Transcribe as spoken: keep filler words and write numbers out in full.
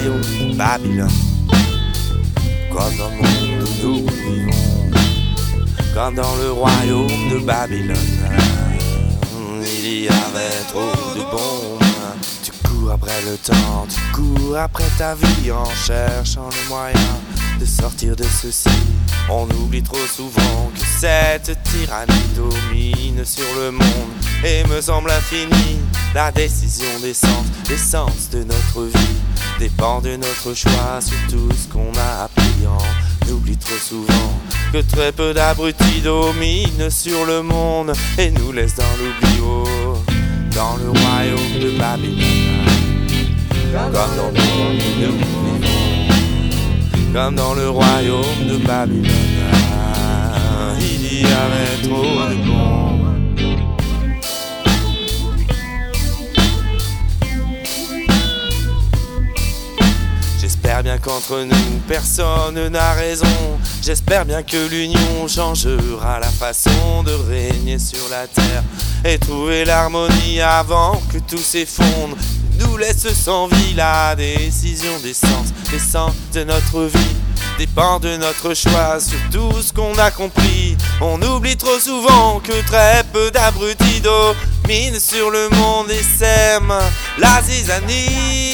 royaume de Babylone. Comme dans le monde où nous vivons, comme dans le royaume de Babylone, il y avait trop de bombes. Tu cours après le temps, tu cours après ta vie en cherchant le moyen de sortir de ceci. On oublie trop souvent que cette tyrannie domine sur le monde et me semble infinie. La décision d'essence, l'essence de notre vie dépend de notre choix sur tout ce qu'on a appris. On oublie trop souvent que très peu d'abrutis dominent sur le monde et nous laissent dans l'oubli. Oh, dans le royaume de Babylone, comme dans le monde où nous vivons, comme dans le royaume de Babylone, il y avait trop de bombes. J'espère bien qu'entre nous personne n'a raison. J'espère bien que l'union changera la façon de régner sur la terre et trouver l'harmonie avant que tout s'effondre, nous laisse sans vie. La décision d'essence, l'essence de notre vie dépend de notre choix sur tout ce qu'on a compris. On oublie trop souvent que très peu d'abrutis dominent sur le monde et sèment la zizanie.